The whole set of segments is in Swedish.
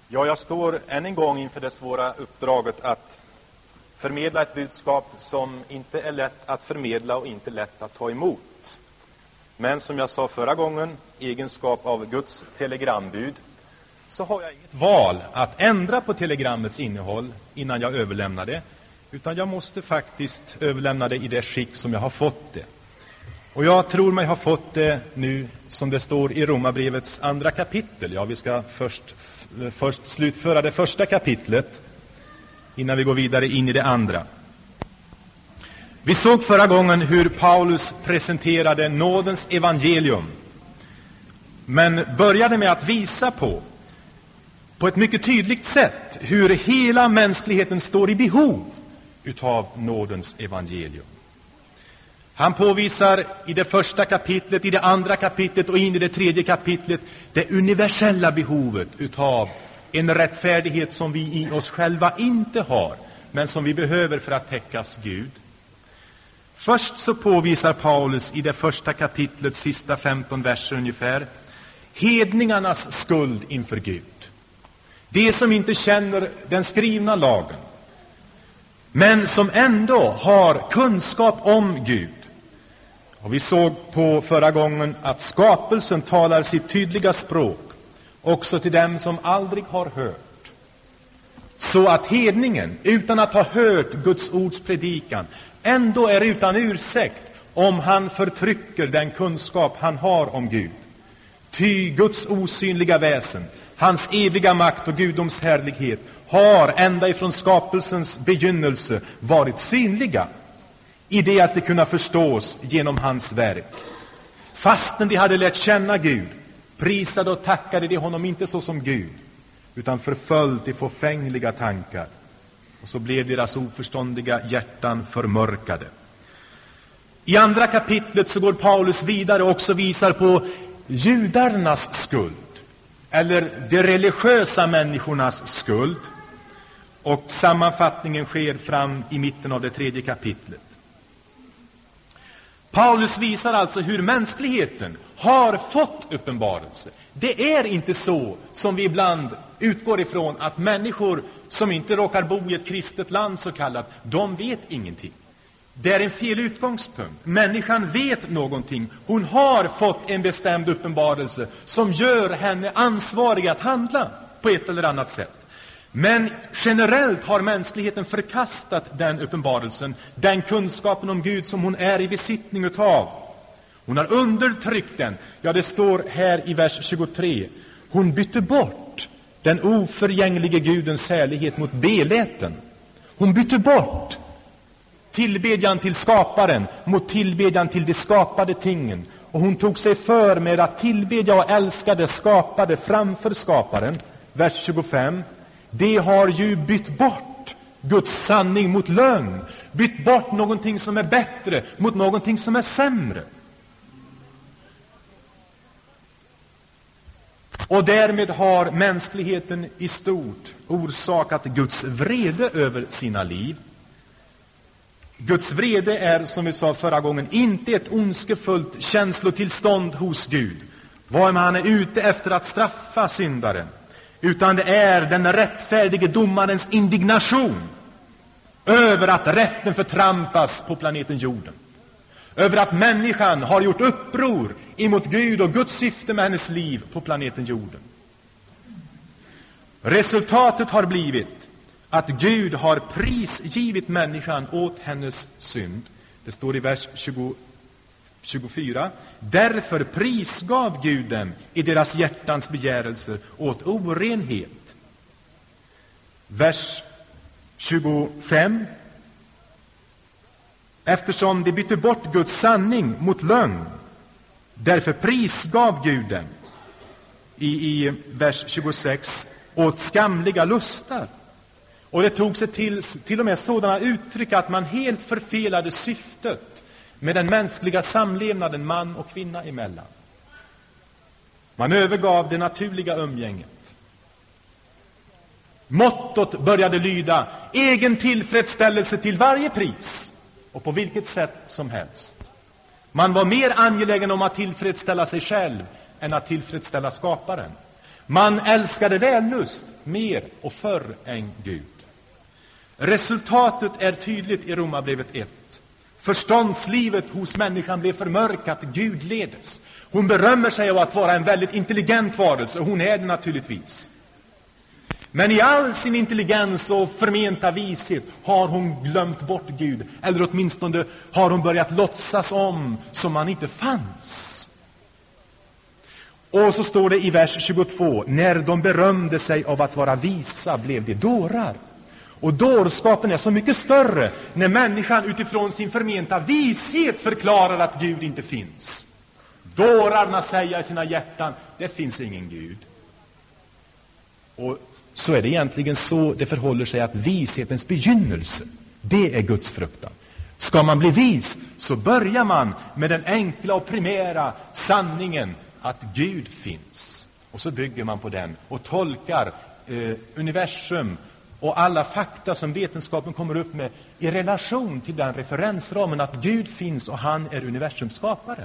Ja, jag står än en gång inför det svåra uppdraget att förmedla ett budskap som inte är lätt att förmedla och inte lätt att ta emot. Men som jag sa förra gången, i egenskap av Guds telegrambud, så har jag inget val att ändra på telegrammets innehåll innan jag överlämnar det, utan jag måste faktiskt överlämna det i det skick som jag har fått det. Och jag tror mig ha fått det nu som det står i Romarbrevets 2 kapitel. Ja, vi ska först slutföra det första kapitlet innan vi går vidare in i det andra. Vi såg förra gången hur Paulus presenterade nådens evangelium, men började med att visa på ett mycket tydligt sätt hur hela mänskligheten står i behov utav nådens evangelium. Han påvisar i det första kapitlet, i det andra kapitlet och in i det tredje kapitlet det universella behovet utav en rättfärdighet som vi i oss själva inte har, men som vi behöver för att täckas Gud. Först så påvisar Paulus i det första kapitlets sista 15 verser ungefär hedningarnas skuld inför Gud. De som inte känner den skrivna lagen, men som ändå har kunskap om Gud. Och vi såg på förra gången att skapelsen talar sitt tydliga språk också till dem som aldrig har hört. Så att hedningen, utan att ha hört Guds ords predikan, ändå är utan ursäkt om han förtrycker den kunskap han har om Gud. Ty Guds osynliga väsen, hans eviga makt och gudoms härlighet har ända ifrån skapelsens begynnelse varit synliga i det att det kunna förstås genom hans verk. Fastän de hade lärt känna Gud, prisade och tackade de honom inte så som Gud, utan förföljt i fåfängliga tankar. Och så blev deras oförståndiga hjärtan förmörkade. I andra kapitlet så går Paulus vidare och också visar på judarnas skuld, eller de religiösa människornas skuld. Och sammanfattningen sker fram i mitten av det tredje kapitlet. Paulus visar alltså hur mänskligheten har fått uppenbarelse. Det är inte så som vi ibland utgår ifrån, att människor som inte råkar bo i ett kristet land så kallat, de vet ingenting. Det är en fel utgångspunkt. Människan vet någonting. Hon har fått en bestämd uppenbarelse som gör henne ansvarig att handla på ett eller annat sätt. Men generellt har mänskligheten förkastat den uppenbarelsen, den kunskapen om Gud som hon är i besittning utav. Hon har undertryckt den. Ja, det står här i vers 23. Hon bytte bort den oförgänglige Gudens härlighet mot beläten. Hon bytte bort tillbedjan till skaparen mot tillbedjan till de skapade tingen. Och hon tog sig för med att tillbedja och älska det skapade framför skaparen. Vers 25. De har ju bytt bort Guds sanning mot lögn. Bytt bort någonting som är bättre mot någonting som är sämre. Och därmed har mänskligheten i stort orsakat Guds vrede över sina liv. Guds vrede är, som vi sa förra gången, inte ett ondskefullt känslotillstånd hos Gud, var man är ute efter att straffa syndaren, utan det är den rättfärdige domarens indignation över att rätten förtrampas på planeten jorden, över att människan har gjort uppror emot Gud och Guds syfte med hennes liv på planeten jorden. Resultatet har blivit att Gud har prisgivit människan åt hennes synd. Det står i vers 24. Därför prisgav Gud dem i deras hjärtans begärelser åt orenhet. Vers 25. Eftersom de bytte bort Guds sanning mot lögn, därför prisgav Gud dem i vers 26 åt skamliga lustar. Och det tog sig till och med sådana uttryck att man helt förfelade syftet med den mänskliga samlevnaden man och kvinna emellan. Man övergav det naturliga umgänget. Mottot började lyda: egen tillfredsställelse till varje pris och på vilket sätt som helst. Man var mer angelägen om att tillfredsställa sig själv än att tillfredsställa skaparen. Man älskade vällust mer och förr än Gud. Resultatet är tydligt i Romarbrevet 1. Förståndslivet hos människan blev förmörkat, Gud ledes. Hon berömmer sig av att vara en väldigt intelligent varelse, och hon är det naturligtvis. Men i all sin intelligens och förmenta vishet har hon glömt bort Gud, eller åtminstone har hon börjat låtsas om som han inte fanns. Och så står det i vers 22, när de berömde sig av att vara visa blev de dårar. Och dårskapen är så mycket större när människan utifrån sin förmenta vishet förklarar att Gud inte finns. Dårarna säger i sina hjärtan, det finns ingen Gud. Och så är det egentligen så det förhåller sig, att vishetens begynnelse, det är Guds fruktan. Ska man bli vis, så börjar man med den enkla och primära sanningen att Gud finns. Och så bygger man på den och tolkar universum och alla fakta som vetenskapen kommer upp med i relation till den referensramen att Gud finns och han är universums skapare.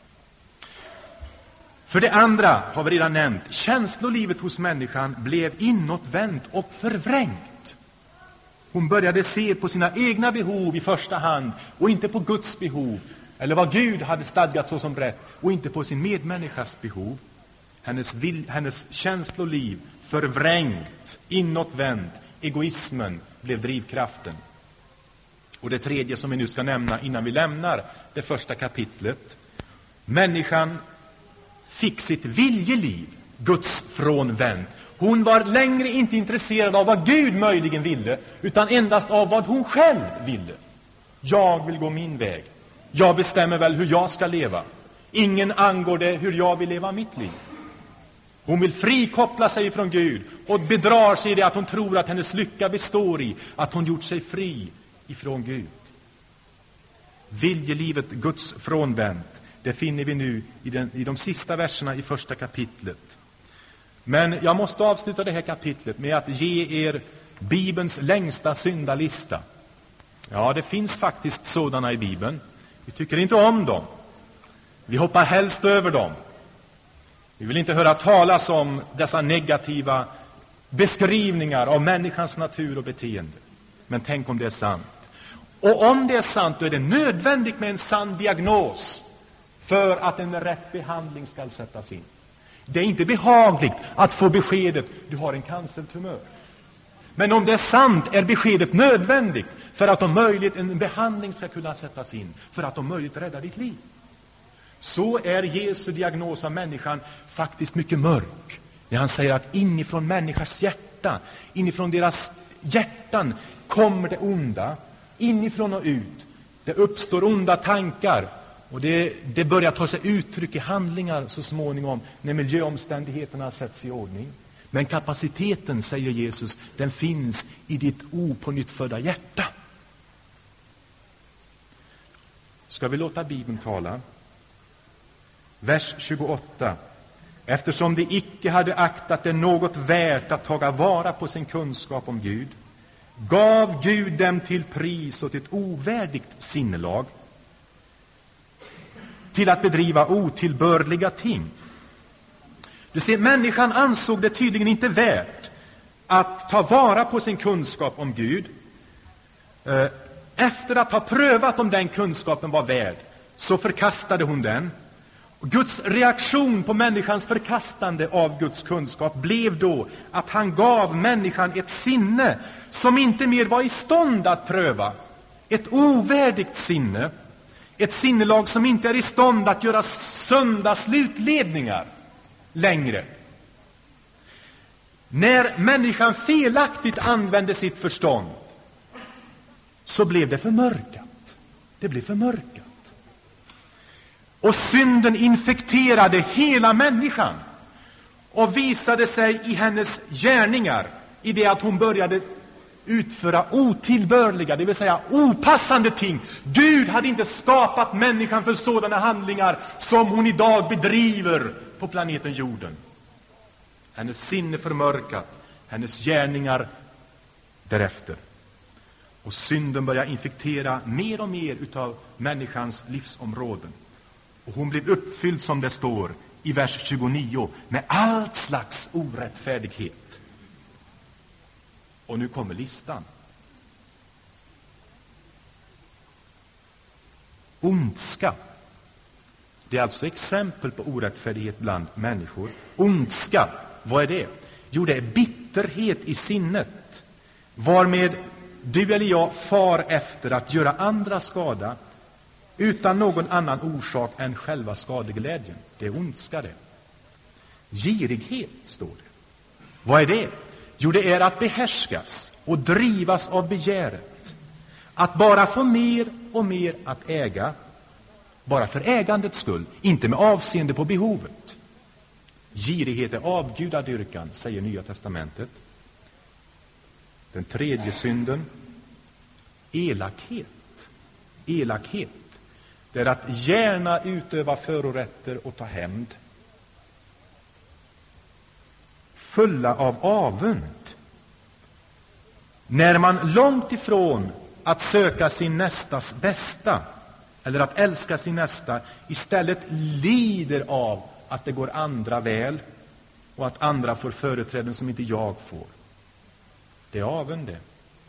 För det andra har vi redan nämnt, känslolivet hos människan blev inåtvänt och förvrängt. Hon började se på sina egna behov i första hand och inte på Guds behov, eller vad Gud hade stadgat så som rätt, och inte på sin medmänniskas behov. Hennes känsloliv förvrängt, inåtvänt, egoismen blev drivkraften. Och det tredje som vi nu ska nämna innan vi lämnar det första kapitlet, människan fick sitt viljeliv Guds frånvänt. Hon var längre inte intresserad av vad Gud möjligen ville, utan endast av vad hon själv ville. Jag vill gå min väg. Jag bestämmer väl hur jag ska leva. Ingen angår det hur jag vill leva mitt liv. Hon vill frikoppla sig från Gud och bedrar sig i det att hon tror att hennes lycka består i att hon gjort sig fri ifrån Gud. Viljelivet Guds frånvänt, det finner vi nu i de sista verserna i första kapitlet. Men jag måste avsluta det här kapitlet med att ge er Bibelns längsta syndalista. Ja, det finns faktiskt sådana i Bibeln. Vi tycker inte om dem. Vi hoppar helst över dem. Vi vill inte höra talas om dessa negativa beskrivningar av människans natur och beteende. Men tänk om det är sant. Och om det är sant, då är det nödvändigt med en sann diagnos för att en rätt behandling ska sättas in. Det är inte behagligt att få beskedet, du har en cancertumör. Men om det är sant är beskedet nödvändigt för att om möjligt en behandling ska kunna sättas in, för att om möjligt rädda ditt liv. Så är Jesu diagnos av människan faktiskt mycket mörk. När han säger att inifrån människors hjärta, inifrån deras hjärtan kommer det onda, inifrån och ut. Det uppstår onda tankar och det börjar ta sig uttryck i handlingar så småningom när miljöomständigheterna sätts i ordning. Men kapaciteten, säger Jesus, den finns i ditt opånyttfödda hjärta. Ska vi låta Bibeln tala? Vers 28. Eftersom de icke hade aktat det något värt att taga vara på sin kunskap om Gud, gav Gud dem till pris åt ett ovärdigt sinnelag, till att bedriva otillbörliga ting. Du ser, människan ansåg det tydligen inte värt att ta vara på sin kunskap om Gud. Efter att ha prövat om den kunskapen var värd, så förkastade hon den. Guds reaktion på människans förkastande av Guds kunskap blev då att han gav människan ett sinne som inte mer var i stånd att pröva. Ett ovärdigt sinne. Ett sinnelag som inte är i stånd att göra sunda slutledningar längre. När människan felaktigt använde sitt förstånd, så blev det förmörkat. Det blev förmörkat. Och synden infekterade hela människan och visade sig i hennes gärningar, i det att hon började utföra otillbörliga, det vill säga opassande ting. Gud hade inte skapat människan för sådana handlingar som hon idag bedriver på planeten jorden. Hennes sinne förmörkat, hennes gärningar därefter. Och synden börjar infektera mer och mer utav människans livsområden. Och hon blev uppfylld, som det står i vers 29, med allt slags orättfärdighet. Och nu kommer listan. Ondska. Det är alltså exempel på orättfärdighet bland människor. Ondska, vad är det? Jo, det är bitterhet i sinnet, varmed du eller jag far efter att göra andra skada utan någon annan orsak än själva skadeglädjen. Det är ondska det. Girighet, står det. Vad är det? Jo, det är att behärskas och drivas av begäret. Att bara få mer och mer att äga, bara för ägandets skull, inte med avseende på behovet. Girighet är avgudadyrkan, säger Nya testamentet. Den tredje synden, elakhet. Elakhet, det är att gärna utöva förorätter och ta hämnd. Fulla av avund, när man långt ifrån att söka sin nästas bästa eller att älska sin nästa istället lider av att det går andra väl och att andra får företräden som inte jag får. Det är avund det.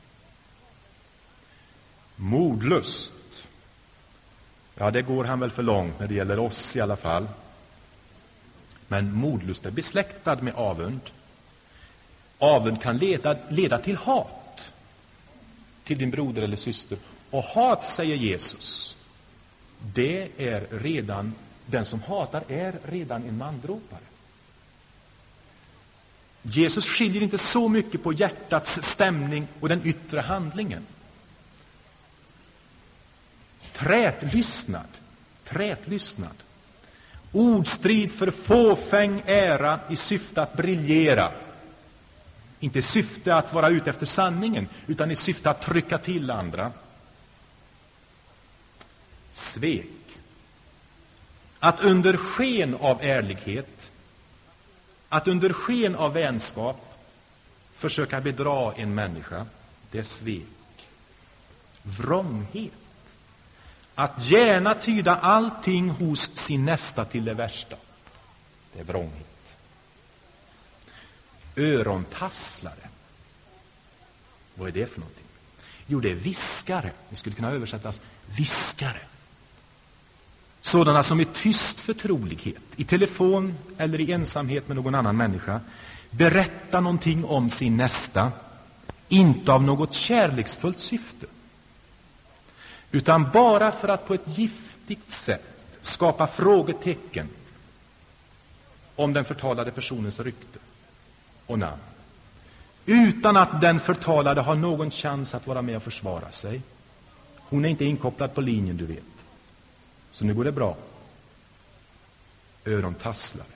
Mordlust. Ja, det går han väl för långt när det gäller oss i alla fall. Men mordlust är besläktad med avund. Avund kan leda till hat till din broder eller syster. Och hat, säger Jesus, det är redan, den som hatar är redan en mandråpare. Jesus skiljer inte så mycket på hjärtats stämning och den yttre handlingen. Trätlystnad. Ordstrid för fåfäng ära i syfte att briljera. Inte i syfte att vara ute efter sanningen, utan i syfte att trycka till andra. Svek. Att under sken av ärlighet, att under sken av vänskap försöka bedra en människa, det är svek. Vrånghet. Att gärna tyda allting hos sin nästa till det värsta, det är vrånghet. Örontasslare. Vad är det för någonting? Jo, det är viskare. Det skulle kunna översättas viskare. Sådana som i tyst förtrolighet, i telefon eller i ensamhet med någon annan människa, berättar någonting om sin nästa, inte av något kärleksfullt syfte, utan bara för att på ett giftigt sätt skapa frågetecken om den förtalade personens rykte och namn, utan att den förtalade har någon chans att vara med och försvara sig. Hon är inte inkopplad på linjen, du vet. Så nu går det bra. Örontasslare.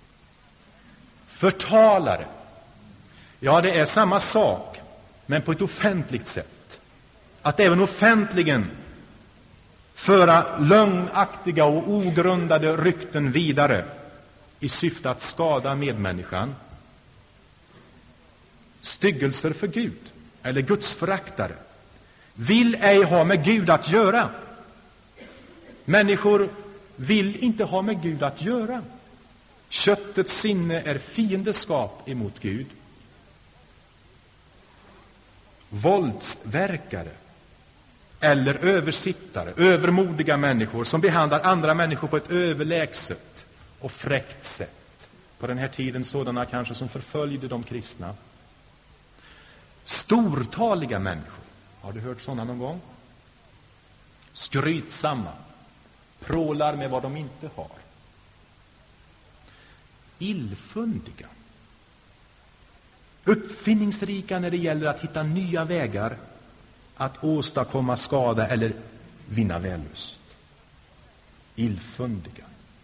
Förtalare. Ja, det är samma sak, men på ett offentligt sätt. Att även offentligen föra lögnaktiga och ogrundade rykten vidare i syfte att skada medmänniskan. Styggelser för Gud eller gudsföraktare vill ej ha med Gud att göra. Människor vill inte ha med Gud att göra. Köttets sinne är fiendeskap emot Gud. Våldsverkare eller översittare, övermodiga människor som behandlar andra människor på ett överlägset och fräckt sätt. På den här tiden sådana kanske som förföljde de kristna. Stortaliga människor. Har du hört sådana någon gång? Skrytsamma. Prålar med vad de inte har. Illfundiga. Uppfinningsrika när det gäller att hitta nya vägar att åstadkomma skada eller vinna vällust. Illfundiga.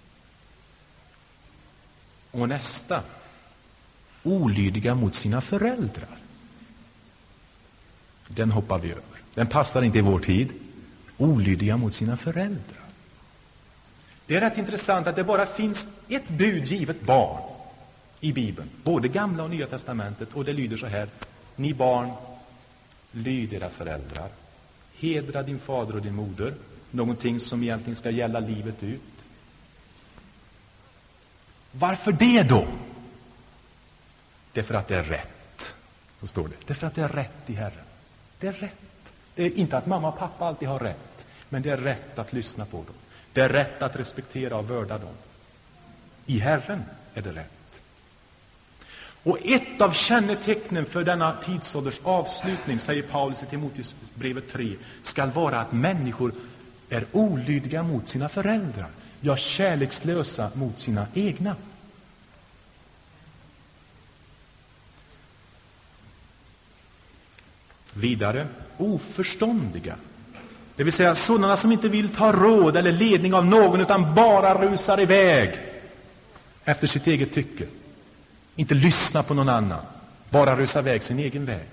Och nästa. Olydiga mot sina föräldrar. Den hoppar vi över. Den passar inte i vår tid. Olydiga mot sina föräldrar. Det är rätt intressant att det bara finns ett bud givet barn i Bibeln. Både Gamla och Nya testamentet. Och det lyder så här. Ni barn, lyd era föräldrar. Hedra din fader och din moder. Någonting som egentligen ska gälla livet ut. Varför det då? Det är för att det är rätt. Så står det. Därför att det är rätt i Herren. Det är rätt. Det är inte att mamma och pappa alltid har rätt. Men det är rätt att lyssna på dem. Det är rätt att respektera och vörda dem. I Herren är det rätt. Och ett av kännetecknen för denna tidsålders avslutning, säger Paulus i Timoteusbrevet 3, ska vara att människor är olydiga mot sina föräldrar. Ja, kärlekslösa mot sina egna. Vidare, oförståndiga. Det vill säga sådana som inte vill ta råd eller ledning av någon utan bara rusar iväg efter sitt eget tycke. Inte lyssna på någon annan, bara rusa iväg sin egen väg.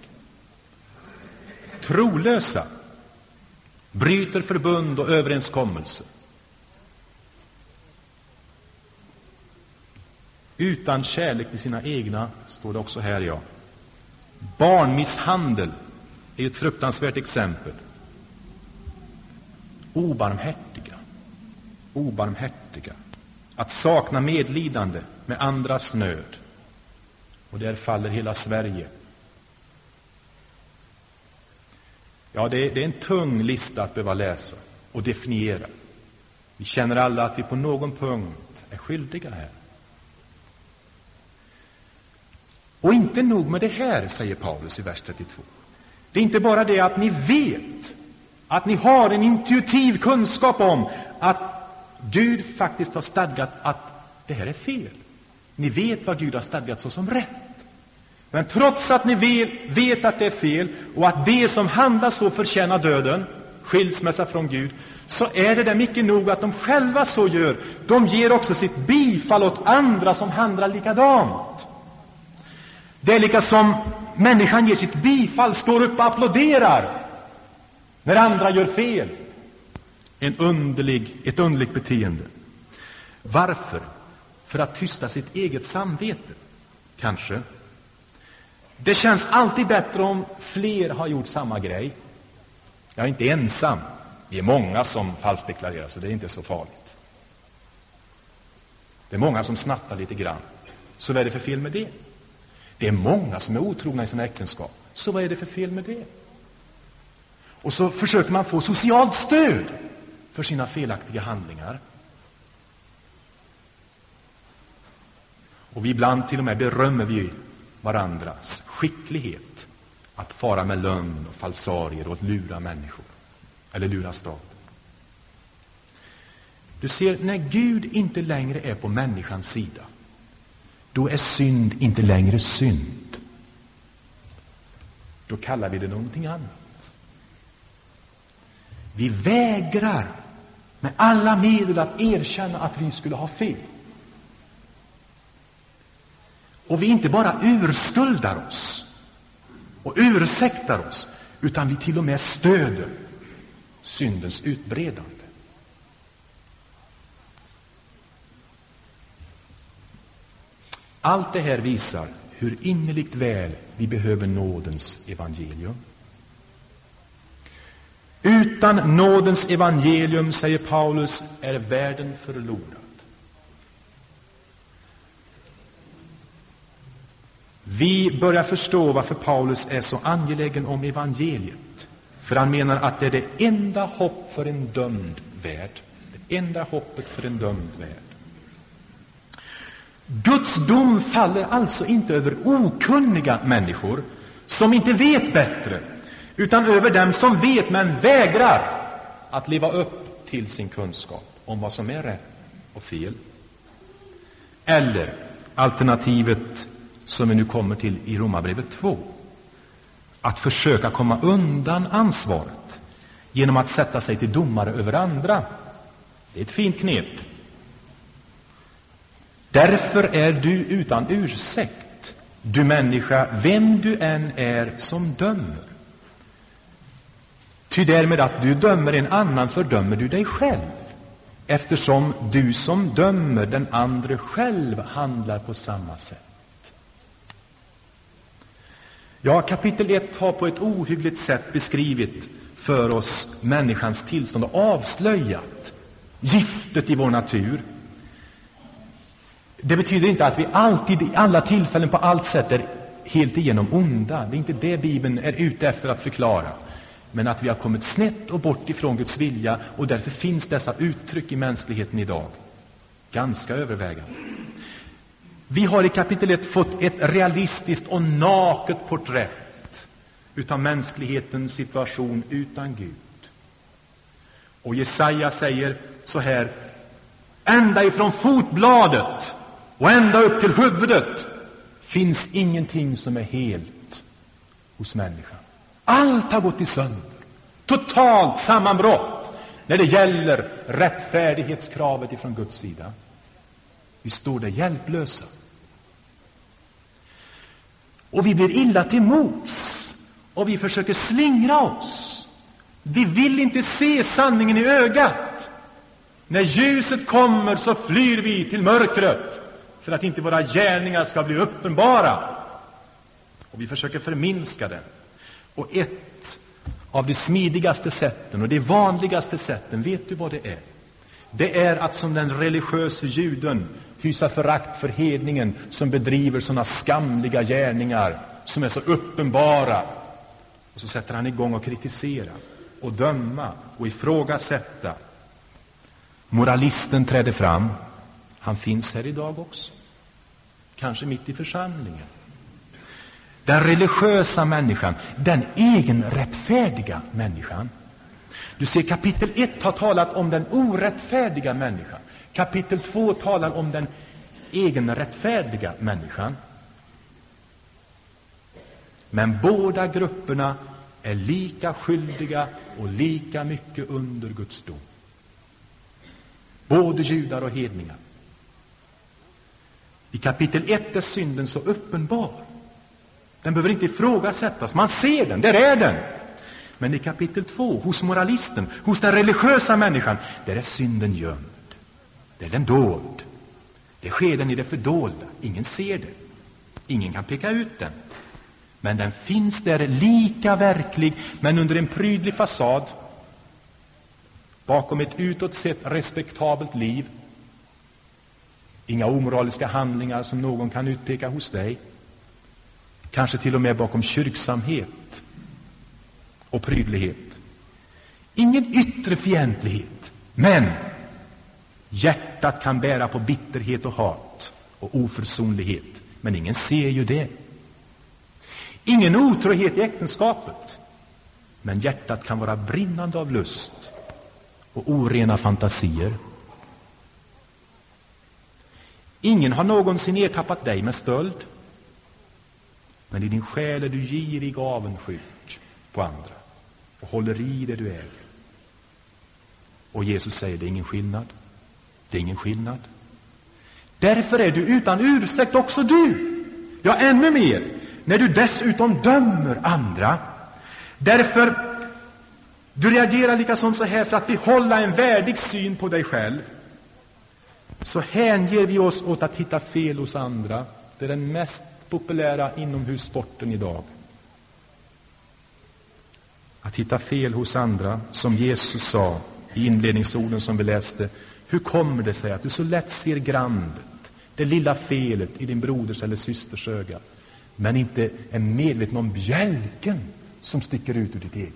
Trolösa, bryter förbund och överenskommelser. Utan kärlek till sina egna, står det också här, ja. Barnmisshandel är ett fruktansvärt exempel. Obarmhärtiga. Att sakna medlidande med andras nöd. Och där faller hela Sverige. Ja, det är en tung lista att behöva läsa och definiera. Vi känner alla att vi på någon punkt är skyldiga här. Och inte nog med det här, säger Paulus i vers 32. Det är inte bara det att ni vet, att ni har en intuitiv kunskap om att Gud faktiskt har stadgat att det här är fel. Ni vet vad Gud har stadgat så som rätt. Men trots att ni vet att det är fel och att det som handlar så förtjänar döden, skilsmässa från Gud, så är det där mycket nog att de själva så gör. De ger också sitt bifall åt andra som handlar likadant. Det är lika som människan ger sitt bifall, står upp och applåderar när andra gör fel. Ett underligt beteende. Varför? För att tysta sitt eget samvete, kanske. Det känns alltid bättre om fler har gjort samma grej. Jag är inte ensam. Vi är många som falskdeklarerar, så det är inte så farligt. Det är många som snattar lite grann. Så vad är det för fel med det? Det är många som är otrogna i sina äktenskap. Så vad är det för fel med det? Och så försöker man få socialt stöd för sina felaktiga handlingar. Och vi ibland till och med berömmer vi varandras skicklighet att fara med lögn och falsarier och att lura människor eller lura staten. Du ser, när Gud inte längre är på människans sida, då är synd inte längre synd. Då kallar vi det någonting annat. Vi vägrar med alla medel att erkänna att vi skulle ha fel. Och vi inte bara urskuldar oss och ursäktar oss, utan vi till och med stöder syndens utbredande. Allt det här visar hur innerligt väl vi behöver nådens evangelium. Utan nådens evangelium, säger Paulus, är världen förlorad. Vi börjar förstå varför Paulus är så angelägen om evangeliet. För han menar att det är det enda hopp för en dömd värld. Det enda hoppet för en dömd värld. Guds dom faller alltså inte över okunniga människor som inte vet bättre, utan över dem som vet men vägrar att leva upp till sin kunskap om vad som är rätt och fel. Eller alternativet som vi nu kommer till i Romarbrevet 2, att försöka komma undan ansvaret genom att sätta sig till domare över andra. Det är ett fint knep. Därför är du utan ursäkt, du människa, vem du än är som dömer. Ty därmed att du dömer en annan fördömer du dig själv, eftersom du som dömer den andra själv handlar på samma sätt. Ja, kapitel 1 har på ett ohyggligt sätt beskrivit för oss människans tillstånd och avslöjat giftet i vår natur. Det betyder inte att vi alltid, i alla tillfällen, på allt sätt är helt igenom onda. Det är inte det Bibeln är ute efter att förklara. Men att vi har kommit snett och bort ifrån Guds vilja, och därför finns dessa uttryck i mänskligheten idag. Ganska övervägande. Vi har i kapitel 1 fått ett realistiskt och naket porträtt utav mänsklighetens situation utan Gud. Och Jesaja säger så här: ända ifrån fotbladet och ända upp till huvudet finns ingenting som är helt hos människan. Allt har gått i sönder. Totalt sammanbrott när det gäller rättfärdighetskravet ifrån Guds sida. Vi står där hjälplösa. Och vi blir illa till mods. Och vi försöker slingra oss. Vi vill inte se sanningen i ögat. När ljuset kommer så flyr vi till mörkret, för att inte våra gärningar ska bli uppenbara. Och vi försöker förminska den. Och ett av de smidigaste sätten och de vanligaste sätten, vet du vad det är? Det är att som den religiösa juden hysa förakt för hedningen som bedriver sådana skamliga gärningar som är så uppenbara. Och så sätter han igång och kritisera och döma och ifrågasätta. Moralisten trädde fram. Han finns här idag också. Kanske mitt i församlingen. Den religiösa människan, den egenrättfärdiga människan. Du ser, kapitel 1 har talat om den orättfärdiga människan. Kapitel 2 talar om den egenrättfärdiga människan. Men båda grupperna är lika skyldiga och lika mycket under Guds dom. Både judar och hedningar. I kapitel 1 är synden så uppenbar. Den behöver inte ifrågasättas. Man ser den, där är den. Men i kapitel 2, hos moralisten, hos den religiösa människan, där är synden gömd. Där är den dold. Det sker den i det fördolda. Ingen ser det. Ingen kan peka ut den. Men den finns där lika verklig, men under en prydlig fasad. Bakom ett utåt sett respektabelt liv. Inga omoraliska handlingar som någon kan utpeka hos dig. Kanske till och med bakom kyrksamhet och prydlighet. Ingen yttre fientlighet, men hjärtat kan bära på bitterhet och hat och oförsonlighet. Men ingen ser ju det. Ingen otrohet i äktenskapet, men hjärtat kan vara brinnande av lust och orena fantasier. Ingen har någonsin ertappat dig med stöld, men i din själ är du girig och avundsjuk på andra och håller i det du äger. Och Jesus säger, det är ingen skillnad. Det är ingen skillnad. Därför är du utan ursäkt också du. Ja, ännu mer, när du dessutom dömer andra. Därför du reagerar lika som så här för att behålla en värdig syn på dig själv. Så hänger vi oss åt att hitta fel hos andra. Det är den mest populära inomhussporten idag. Att hitta fel hos andra, som Jesus sa i inledningsorden som vi läste. Hur kommer det sig att du så lätt ser grandet, det lilla felet i din broders eller systers öga, men inte är medveten om bjälken som sticker ut ur ditt eget?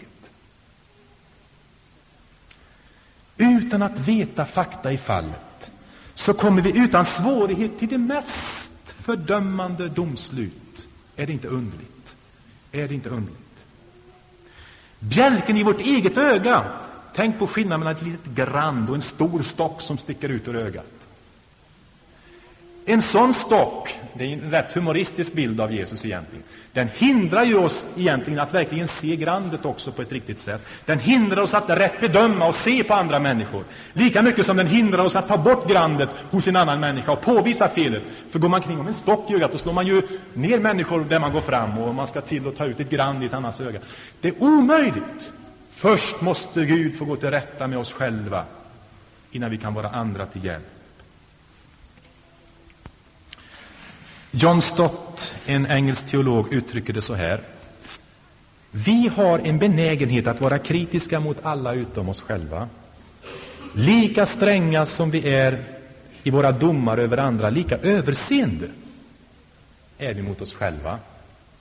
Utan att veta fakta i fallet så kommer vi utan svårighet till det mest fördömande domslut. Är det inte underligt? Är det inte underligt? Bjälken i vårt eget öga. Tänk på skillnaden mellan ett litet grand och en stor stock som sticker ut ur ögat. En sån stock, det är en rätt humoristisk bild av Jesus egentligen. Den hindrar ju oss egentligen att verkligen se grandet också på ett riktigt sätt. Den hindrar oss att rätt bedöma och se på andra människor. Lika mycket som den hindrar oss att ta bort grandet hos en annan människa och påvisa felet. För går man kring om en stock i ögat, då slår man ju ner människor där man går fram, och man ska till att ta ut ett grand i ett annans öga. Det är omöjligt. Först måste Gud få gå till rätta med oss själva innan vi kan vara andra till hjälp. John Stott, en engelsk teolog, uttrycker det så här. Vi har en benägenhet att vara kritiska mot alla utom oss själva. Lika stränga som vi är i våra domar över andra, lika överseende är vi mot oss själva.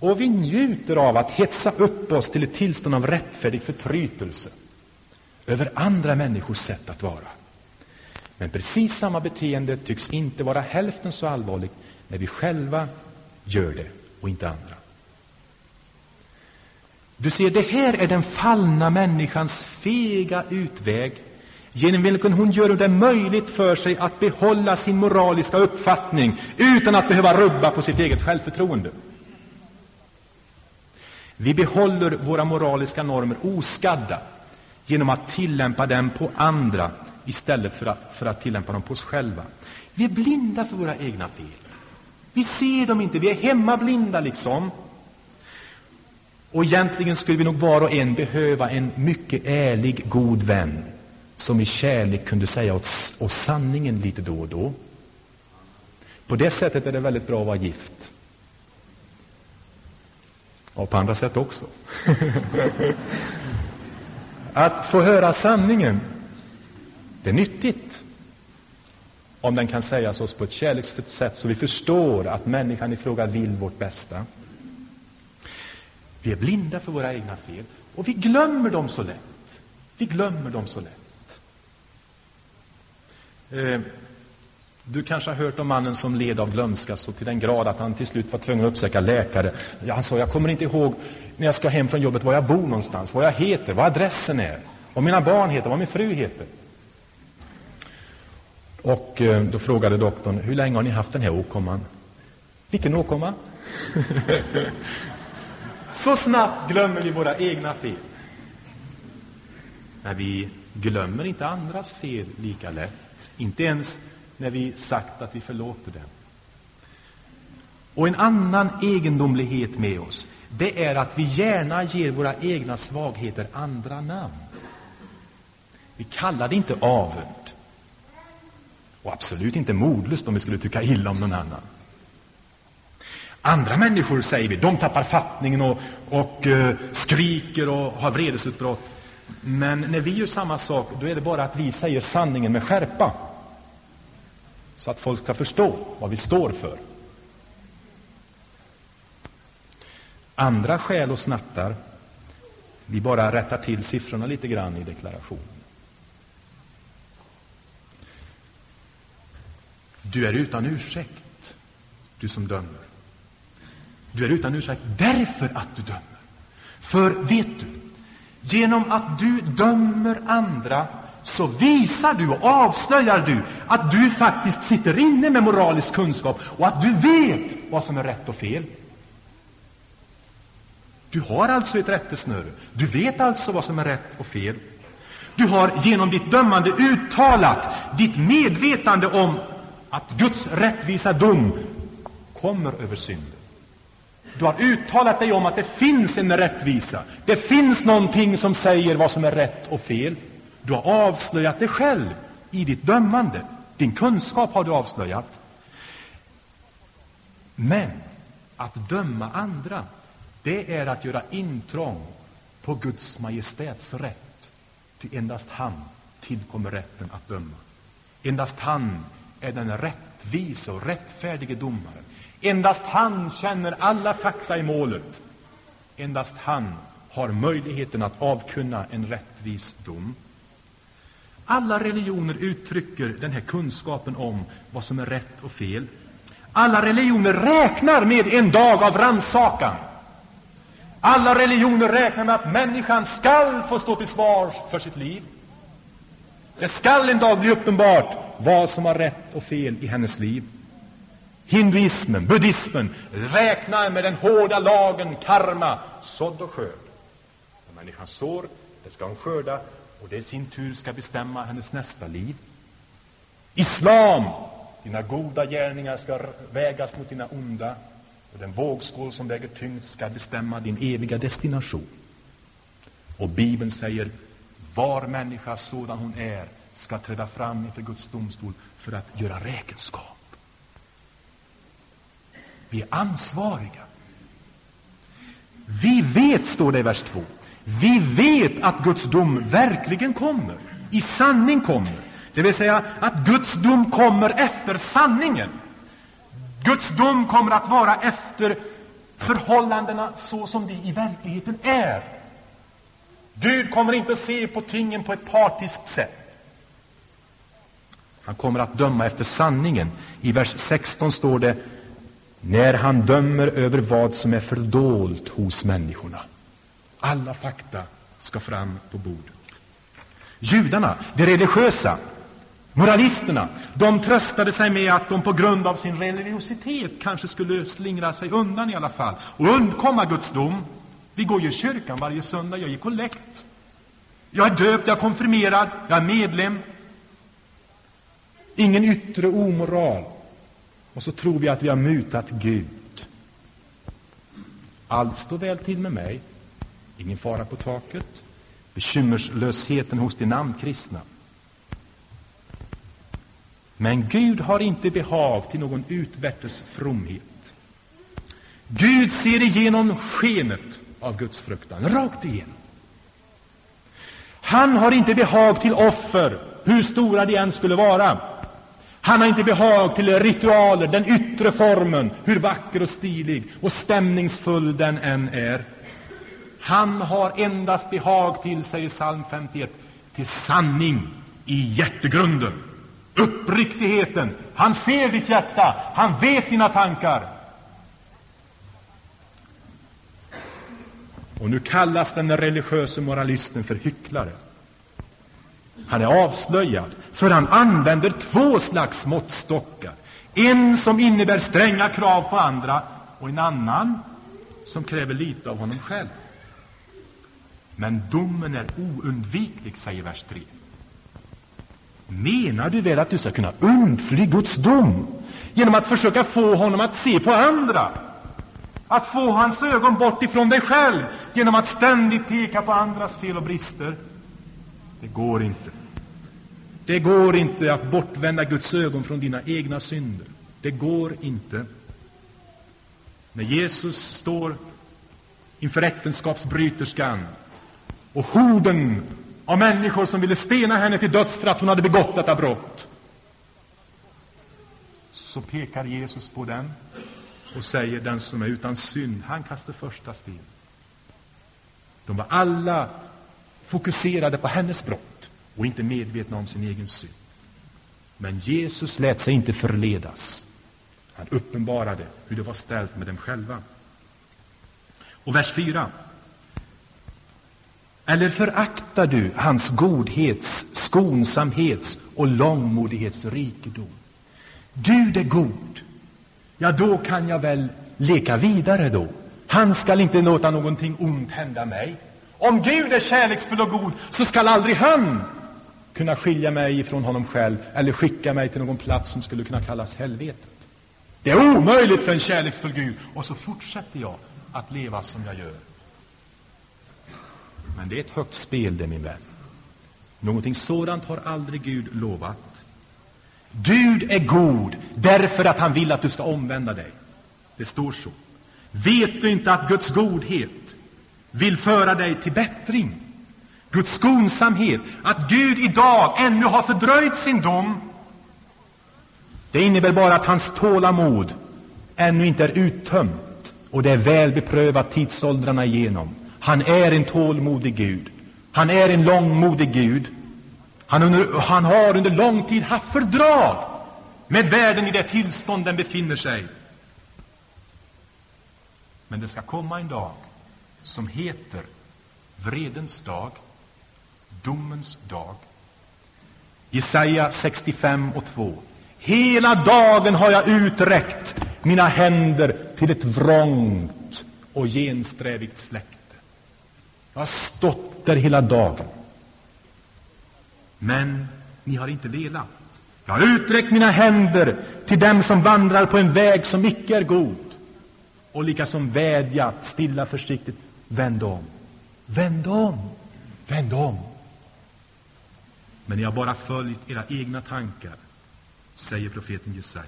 Och vi njuter av att hetsa upp oss till ett tillstånd av rättfärdig förtrytelse över andra människors sätt att vara. Men precis samma beteende tycks inte vara hälften så allvarligt när vi själva gör det och inte andra. Du ser, det här är den fallna människans fega utväg, genom vilken hon gör det möjligt för sig att behålla sin moraliska uppfattning utan att behöva rubba på sitt eget självförtroende. Vi behåller våra moraliska normer oskadda genom att tillämpa dem på andra istället för att tillämpa dem på oss själva. Vi är blinda för våra egna fel. Vi ser dem inte, vi är hemmablinda liksom. Och egentligen skulle vi nog var och en behöva en mycket ärlig, god vän som i kärlek kunde säga oss sanningen lite då och då. På det sättet är det väldigt bra att vara gift. Och på andra sätt också. Att få höra sanningen, det är nyttigt. Om den kan sägas oss på ett kärleksfullt sätt så vi förstår att människan i fråga vill vårt bästa. Vi är blinda för våra egna fel och vi glömmer dem så lätt. Vi glömmer dem så lätt. Du kanske har hört om mannen som led av glömska så till den grad att han till slut var tvungen att uppsöka läkare. Han sa, jag kommer inte ihåg när jag ska hem från jobbet var jag bor någonstans, vad jag heter, vad adressen är, vad mina barn heter, vad min fru heter. Och då frågade doktorn, hur länge har ni haft den här åkomman? Vilken åkomma? Så snabbt glömmer vi våra egna fel. Men vi glömmer inte andras fel lika lätt. Inte ens när vi sagt att vi förlåter dem. Och en annan egendomlighet med oss, det är att vi gärna ger våra egna svagheter andra namn. Vi kallar det inte avund. Och absolut inte modlust om vi skulle tycka illa om någon annan. Andra människor, säger vi, de tappar fattningen och skriker och har vredesutbrott. Men när vi gör samma sak, då är det bara att vi säger sanningen med skärpa. Så att folk ska förstå vad vi står för. Andra skäl och snattar, vi bara rättar till siffrorna lite grann i deklarationen. Du är utan ursäkt, du som dömer. Du är utan ursäkt därför att du dömer. För vet du, genom att du dömer andra så visar du och avslöjar du att du faktiskt sitter inne med moralisk kunskap och att du vet vad som är rätt och fel. Du har alltså ett rättesnöre. Du vet alltså vad som är rätt och fel. Du har genom ditt dömande uttalat ditt medvetande om att Guds rättvisa dom kommer över synden. Du har uttalat dig om att det finns en rättvisa. Det finns någonting som säger vad som är rätt och fel. Du har avslöjat dig själv i ditt dömande. Din kunskap har du avslöjat. Men att döma andra, det är att göra intrång på Guds majestäts rätt. Ty endast han tillkommer rätten att döma. Endast han är den rättvisa och rättfärdige domaren. Endast han känner alla fakta i målet. Endast han har möjligheten att avkunna en rättvis dom. Alla religioner uttrycker den här kunskapen om vad som är rätt och fel. Alla religioner räknar med en dag av rannsakan. Alla religioner räknar med att människan skall få stå till svars för sitt liv. Det skall en dag bli uppenbart vad som är rätt och fel i hennes liv. Hinduismen, buddhismen räknar med den hårda lagen karma, sådd och skörd. När människan sår, det ska hon skörda, och det i sin tur ska bestämma hennes nästa liv. Islam, dina goda gärningar ska vägas mot dina onda, och den vågskål som väger tyngst ska bestämma din eviga destination. Och Bibeln säger, var människa sådan hon är ska träda fram inför Guds domstol för att göra räkenskap. Vi är ansvariga. Vi vet, står det i vers 2, vi vet att Guds dom verkligen kommer, i sanning kommer. Det vill säga att Guds dom kommer efter sanningen. Guds dom kommer att vara efter förhållandena så som de i verkligheten är. Gud kommer inte att se på tingen på ett partiskt sätt. Han kommer att döma efter sanningen. I vers 16 står det: när han dömer över vad som är fördolt hos människorna. Alla fakta ska fram på bordet. Judarna, de religiösa, moralisterna, de tröstade sig med att de på grund av sin religiositet kanske skulle slingra sig undan i alla fall och undkomma Guds dom. Vi går ju i kyrkan varje söndag, jag ger kollekt. Jag är döpt, jag är konfirmerad, jag är medlem. Ingen yttre omoral. Och så tror vi att vi har mutat Gud. Allt står väl till med mig. Ingen fara på taket. Bekymmerslösheten hos de namnkristna. Men Gud har inte behag till någon utvärtes fromhet. Gud ser igenom skenet av Guds fruktan, rakt igenom. Han har inte behag till offer, hur stora de än skulle vara. Han har inte behag till ritualer, den yttre formen, hur vacker och stilig och stämningsfull den än är. Han har endast behag till, säger psalm 51, till sanning i hjärtegrunden. Uppriktigheten. Han ser ditt hjärta, han vet dina tankar. Och nu kallas den religiösa moralisten för hycklare. Han är avslöjad, för han använder två slags måttstockar. En som innebär stränga krav på andra och en annan som kräver lite av honom själv. Men domen är oundviklig, säger vers 3. Menar du väl att du ska kunna undfly Guds dom genom att försöka få honom att se på andra? Att få hans ögon bort ifrån dig själv genom att ständigt peka på andras fel och brister? Det går inte. Det går inte att bortvända Guds ögon från dina egna synder. Det går inte. När Jesus står inför äktenskapsbryterskan och horden av människor som ville stena henne till döds för att hon hade begått detta brott, så pekar Jesus på den och säger: den som är utan synd, han kastar första sten. De var alla fokuserade på hennes brott och inte medvetna om sin egen synd. Men Jesus lät sig inte förledas. Han uppenbarade hur det var ställt med dem själva. Och vers 4. Eller föraktar du hans godhets, skonsamhets och långmodighets rikedom? Gud är god. Ja, då kan jag väl leka vidare då. Han skall inte låta någonting ont hända mig. Om Gud är kärleksfull och god, så skall aldrig han kunna skilja mig ifrån honom själv eller skicka mig till någon plats som skulle kunna kallas helvetet. Det är omöjligt för en kärleksfull Gud. Och så fortsätter jag att leva som jag gör. Men det är ett högt spel, det, min vän. Någonting sådant har aldrig Gud lovat. Gud är god därför att han vill att du ska omvända dig. Det står så. Vet du inte att Guds godhet vill föra dig till bättring? Guds skonsamhet, att Gud idag ännu har fördröjt sin dom, det innebär bara att hans tålamod ännu inte är uttömt, och det är väl beprövat tidsåldrarna igenom. Han är en tålmodig Gud. Han är en långmodig Gud. Han har under lång tid haft fördrag med världen i det tillstånd den befinner sig. Men det ska komma en dag som heter vredens dag, domens dag. Jesaja 65:2. Hela dagen har jag uträckt mina händer till ett vrångt och gensträvigt släkte. Jag har stått där hela dagen. Men ni har inte velat. Jag har uträckt mina händer till dem som vandrar på en väg som icke är god. Och lika som vädjat stilla försiktigt: vänd om, vänd om, vänd om. Men ni har bara följt era egna tankar, säger profeten Jesaja.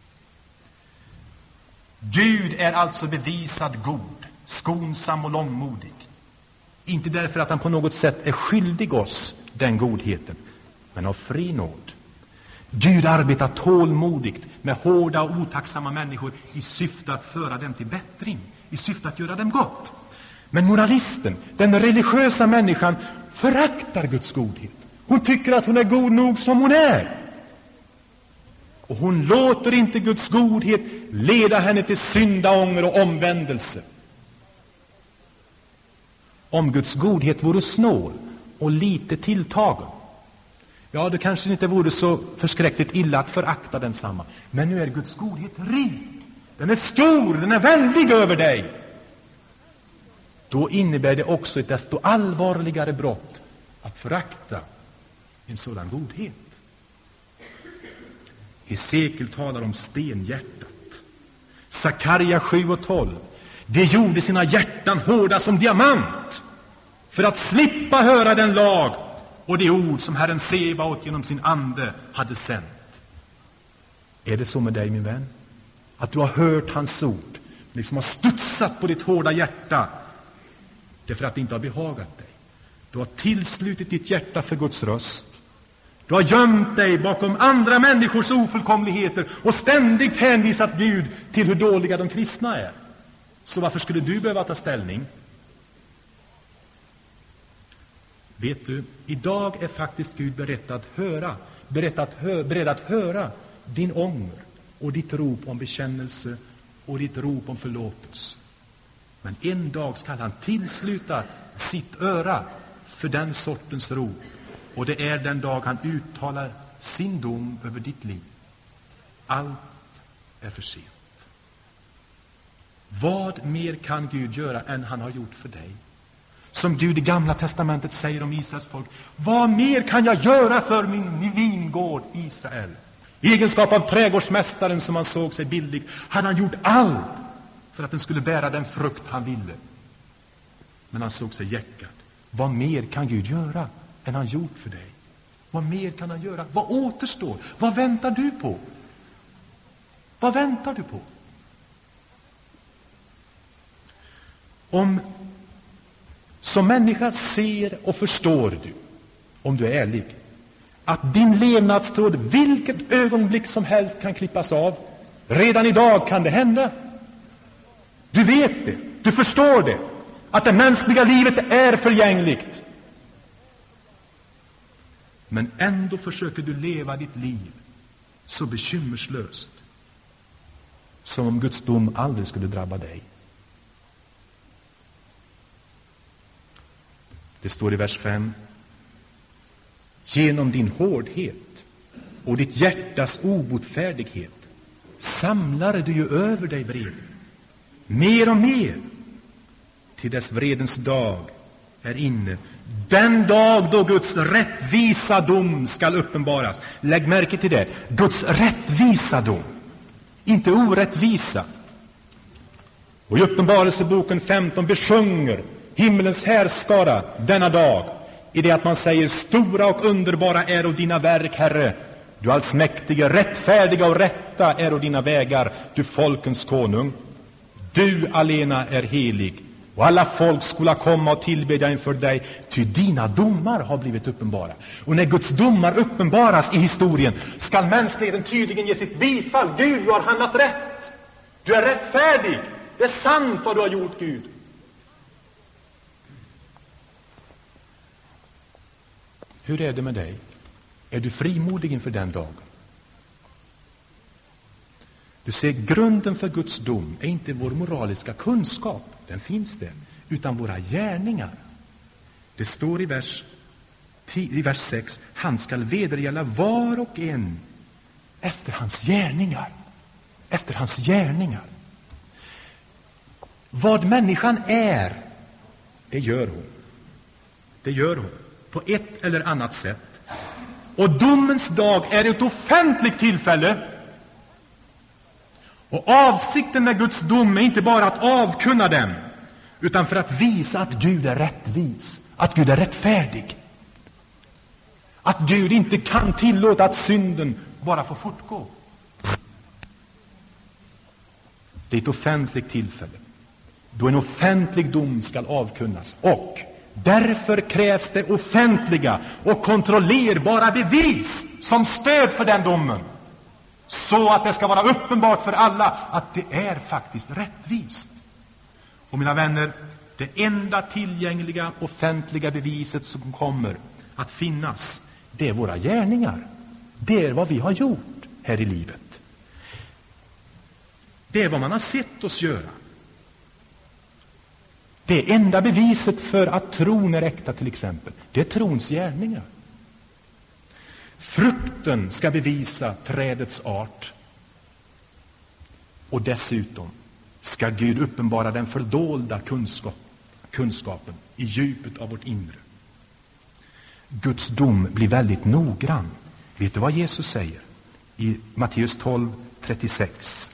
Gud är alltså bevisad god, skonsam och långmodig. Inte därför att han på något sätt är skyldig oss den godheten, men av fri nåd. Gud arbetar tålmodigt med hårda och otacksamma människor i syfte att föra dem till bättring, i syfte att göra dem gott. Men moralisten, den religiösa människan, föraktar Guds godhet. Hon tycker att hon är god nog som hon är. Och hon låter inte Guds godhet leda henne till syndaånger och omvändelse. Om Guds godhet vore snål och lite tilltagen, ja, det kanske inte vore så förskräckligt illa att förakta densamma. Men nu är Guds godhet rik. Den är stor, den är väldig över dig. Då innebär det också ett desto allvarligare brott att förakta en sådan godhet. Hesekiel talar om stenhjärtat. Sakarja 7:12. De gjorde sina hjärtan hårda som diamant för att slippa höra den lag och de ord som Herren Sebaot genom sin ande hade sänt. Är det så med dig, min vän? Att du har hört hans ord, liksom har studsat på ditt hårda hjärta, därför att det inte har behagat dig. Du har tillslutit ditt hjärta för Guds röst. Du har gömt dig bakom andra människors ofullkomligheter och ständigt hänvisat Gud till hur dåliga de kristna är. Så varför skulle du behöva ta ställning? Vet du, idag är faktiskt Gud beredd att höra din ånger och ditt rop om bekännelse och ditt rop om förlåtelse. Men en dag ska han tillsluta sitt öra för den sortens rop. Och det är den dag han uttalar sin dom över ditt liv. Allt är för sent. Vad mer kan Gud göra än han har gjort för dig? Som Gud i Gamla testamentet säger om Israels folk: vad mer kan jag göra för min vingård Israel? I egenskap av trädgårdsmästaren som han såg sig bildligt, hade han gjort allt för att den skulle bära den frukt han ville. Men han såg sig hjärkad. Vad mer kan Gud göra än han gjort för dig? Vad mer kan han göra? Vad återstår? Vad väntar du på? Vad väntar du på? Om som människa ser och förstår du, om du är ärlig, att din levnadstråd vilket ögonblick som helst kan klippas av. Redan idag kan det hända. Du vet det, du förstår det, att det mänskliga livet är förgängligt. Men ändå försöker du leva ditt liv så bekymmerslöst, som om Guds dom aldrig skulle drabba dig. Det står i vers 5: genom din hårdhet och ditt hjärtas obotfärdighet samlar du ju över dig vreden, mer och mer, till dess vredens dag är inne, den dag då Guds rättvisa dom skall uppenbaras. Lägg märke till det, Guds rättvisa dom, inte orättvisa. Och i Uppenbarelseboken 15 besjunger himmelens härskara denna dag, i det att man säger: stora och underbara är och dina verk, Herre, du allsmäktige, rättfärdiga och rätta är och dina vägar, du folkens konung. Du alena är helig, och alla folk skola komma och tillbedja inför dig, ty dina domar har blivit uppenbara. Och när Guds domar uppenbaras i historien skall mänskligheten tydligen ge sitt bifall. Gud, du har handlat rätt. Du är rättfärdig. Det är sant vad du har gjort, Gud. Hur är det med dig? Är du frimodig inför den dagen? Du ser, grunden för Guds dom är inte vår moraliska kunskap, den finns där, utan våra gärningar. Det står i vers 6: han skall vedergälla var och en efter hans gärningar. Efter hans gärningar. Vad människan är, det gör hon. Det gör hon på ett eller annat sätt. Och domens dag är ett offentligt tillfälle. Och avsikten med Guds dom är inte bara att avkunna den, utan för att visa att Gud är rättvis, att Gud är rättfärdig, att Gud inte kan tillåta att synden bara får fortgå. Det är ett offentligt tillfälle då en offentlig dom skall avkunnas, och därför krävs det offentliga och kontrollerbara bevis som stöd för den domen, så att det ska vara uppenbart för alla att det är faktiskt rättvist. Och mina vänner, det enda tillgängliga offentliga beviset som kommer att finnas, det är våra gärningar. Det är vad vi har gjort här i livet. Det är vad man har sett oss göra. Det enda beviset för att tron är äkta, till exempel, det är trons gärningar. Frukten ska bevisa trädets art. Och dessutom ska Gud uppenbara den fördolda kunskapen i djupet av vårt inre. Guds dom blir väldigt noggrann. Vet du vad Jesus säger i Matteus 12:36?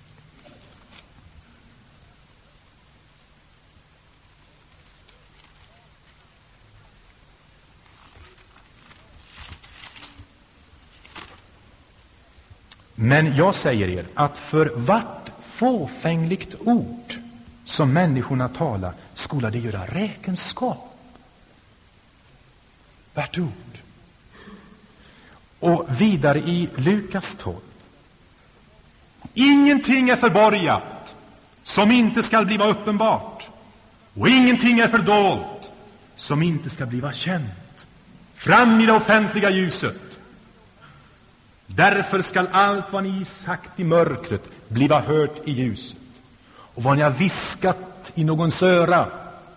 Men jag säger er att för vart fåfängligt ord som människorna talar skola de göra räkenskap. Vart ord. Och vidare i Lukas 12. Ingenting är förborgat som inte skall bliva uppenbart, och ingenting är fördolt som inte skall bliva känt. Fram i det offentliga ljuset. Därför skall allt vad ni sagt i mörkret bliva hört i ljuset, och vad ni har viskat i någons öra,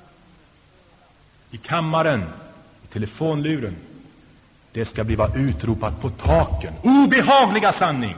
i kammaren, i telefonluren, det ska bliva utropat på taken. Obehagliga sanning!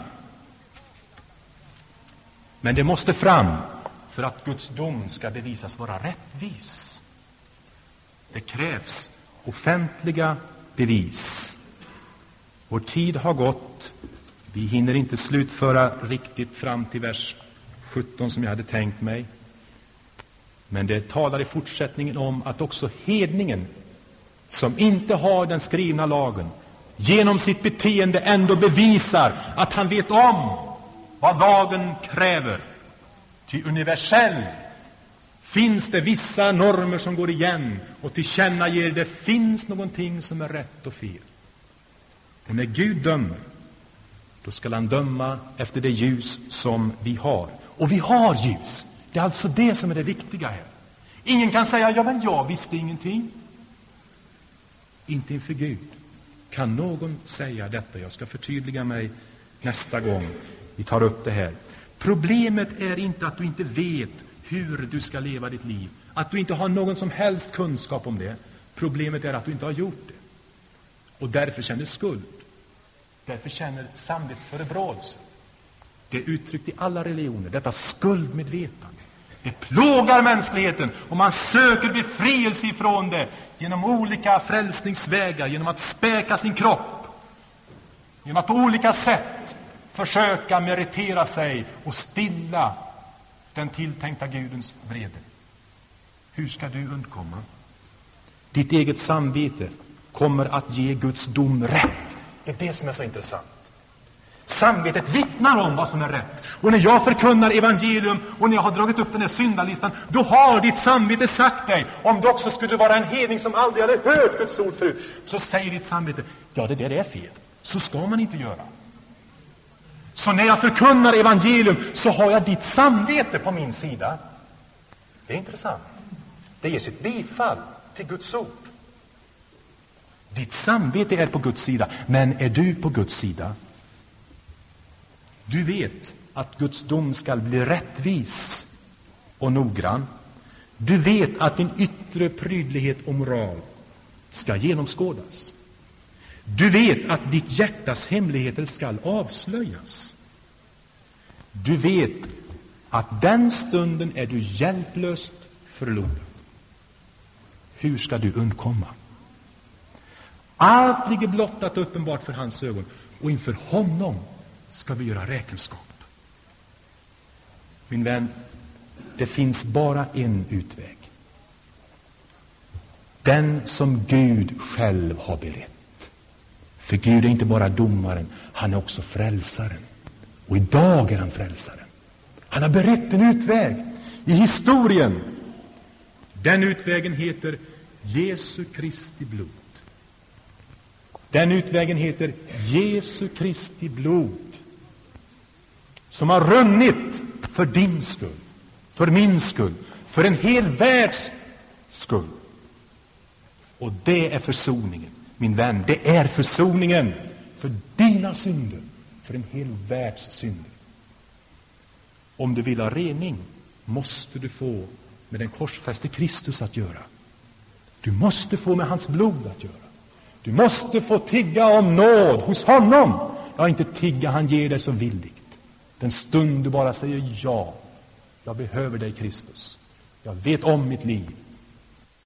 Men det måste fram för att Guds dom ska bevisas vara rättvis. Det krävs offentliga bevis. Vår tid har gått. Vi hinner inte slutföra riktigt fram till vers 17 som jag hade tänkt mig. Men det talar i fortsättningen om att också hedningen, som inte har den skrivna lagen, genom sitt beteende ändå bevisar att han vet om vad lagen kräver. Till universell finns det vissa normer som går igen och tillkännager det finns någonting som är rätt och fel. Och när Gud dömer, då skall han döma efter det ljus som vi har. Och vi har ljus. Det är alltså det som är det viktiga här. Ingen kan säga, ja men jag visste ingenting. Inte inför Gud kan någon säga detta. Jag ska förtydliga mig nästa gång vi tar upp det här. Problemet är inte att du inte vet hur du ska leva ditt liv. Att du inte har någon som helst kunskap om det. Problemet är att du inte har gjort det. Och därför känner skuld. Därför känner samvetsförebråelse. Det är uttryckt i alla religioner. Detta skuldmedvetande. Det plågar mänskligheten och man söker befrielse ifrån det genom olika frälsningsvägar, genom att späka sin kropp, genom att på olika sätt försöka meritera sig och stilla den tilltänkta Gudens vrede. Hur ska du undkomma? Ditt eget samvete kommer att ge Guds dom rätt. Det är det som är så intressant. Samvetet vittnar om vad som är rätt. Och när jag förkunnar evangelium och när jag har dragit upp den här syndalistan, då har ditt samvete sagt dig, om du också skulle vara en hedning som aldrig hade hört Guds ord förut, så säger ditt samvete, ja det där är fel. Så ska man inte göra. Så när jag förkunnar evangelium så har jag ditt samvete på min sida. Det är intressant. Det ger sitt bifall till Guds ord. Ditt samvete är på Guds sida, men är du på Guds sida? Du vet att Guds dom ska bli rättvis och noggrann. Du vet att din yttre prydlighet och moral ska genomskådas. Du vet att ditt hjärtas hemligheter ska avslöjas. Du vet att den stunden är du hjälplöst förlorad. Hur ska du undkomma? Allt ligger blottat och uppenbart för hans ögon, och inför honom ska vi göra räkenskap. Min vän, det finns bara en utväg. Den som Gud själv har berett. För Gud är inte bara domaren, han är också frälsaren. Och idag är han frälsaren. Han har berett en utväg i historien. Den utvägen heter Jesu Kristi blod. Den utvägen heter Jesu Kristi blod, som har runnit för din skull, för min skull, för en hel världs skull. Och det är försoningen, min vän. Det är försoningen för dina synder, för en hel världs synder. Om du vill ha rening måste du få med den korsfäste Kristus att göra. Du måste få med hans blod att göra. Du måste få tigga om nåd hos honom. Ja, inte tigga, han ger dig så villigt. Den stund du bara säger ja, jag behöver dig Kristus. Jag vet om mitt liv.